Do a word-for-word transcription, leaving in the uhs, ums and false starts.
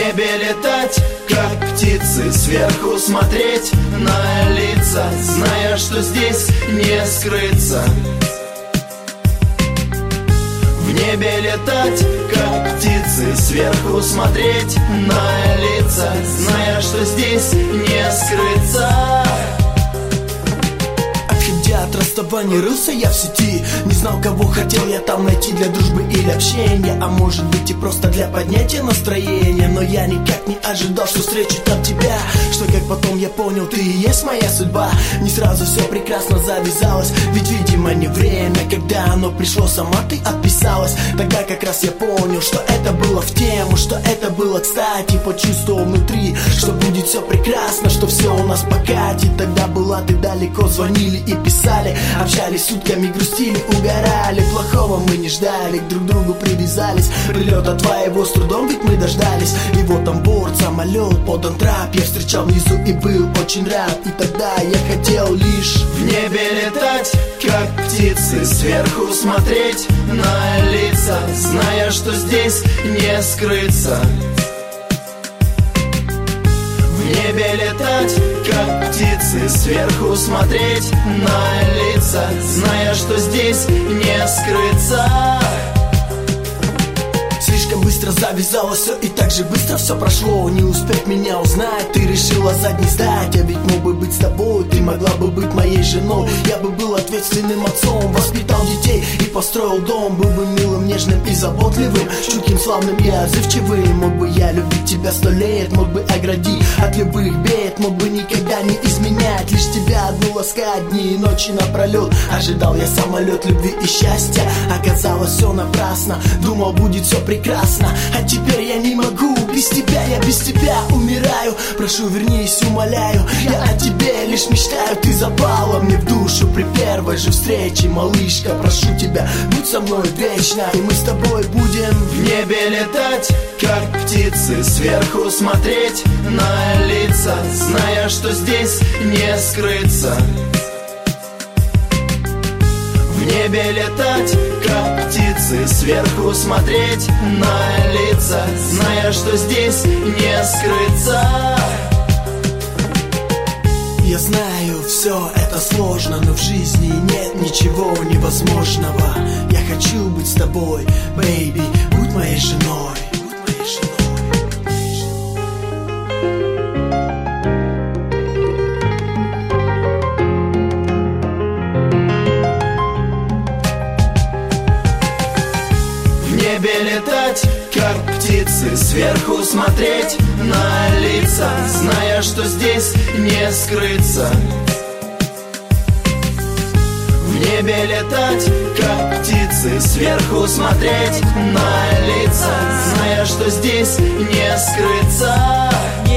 небе летать, как птицы, сверху смотреть на лица, зная, что здесь не скрыться. В небе летать, как птицы, сверху смотреть на лица, зная, что здесь не скрыться. От расставания рылся я в сети, не знал, кого хотел я там найти для дружбы или общения, а может быть и просто для поднятия настроения. Но я никак не ожидал, что встречу там тебя, что как потом я понял, ты и есть моя судьба. Не сразу все прекрасно завязалось, ведь видимо не время, когда оно пришло, сама ты отписалась. Тогда как раз я понял, что это было в тему, что это было кстати. Почувствовал внутри, что будет все прекрасно, что все у нас покатит. Тогда была ты далеко, звонили и писали, общались сутками, грустили, угорали. Плохого мы не ждали, к друг другу привязались. Прилета твоего с трудом ведь мы дождались. И вот там борт, самолет, подан трап, я встречал внизу и был очень рад. И тогда я хотел лишь в небе летать, как птицы, сверху смотреть на лица, зная, что здесь не скрыться. В небе летать, как птицы, сверху смотреть на лица, зная, что здесь не скрыться. Слишком быстро завязалось все, и так же быстро все прошло. Не успев меня узнать, ты решила задний сдать. Я ведь мог бы быть с тобой, ты могла бы быть моей женой. Я бы был ответственным отцом, воспитал детей и построил дом. Был бы милым, нежным и заботливым, чутким, славным и отзывчивым. Мог бы я любить тебя сто лет, мог бы оградить от любых бед, мог бы никогда не изменять, лишь тебя одну ласкать дни и ночи напролет. Ожидал я самолет любви и счастья, оказалось все напрасно. Думал, будет все прекрасно, а теперь я не могу. Без тебя, я без тебя умираю. Прошу, вернись, умоляю, я о тебе лишь мечтаю. Ты запала мне в душу при первой же встрече, малышка. Прошу тебя, будь со мной вечно, и мы с тобой будем в небе летать, как птицы, сверху смотреть на лица, зная, что здесь не скрыться. В небе летать, как птицы, сверху смотреть на лица, зная, что здесь не скрыться. Я знаю, все это сложно, но в жизни нет ничего невозможного. Я хочу быть с тобой, бэйби, будь моей женой. Будь моей женой. В небе летать, как птицы, сверху смотреть на лица, зная, что здесь не скрыться. В небе летать, как птицы, сверху смотреть на лица, зная, что здесь не скрыться.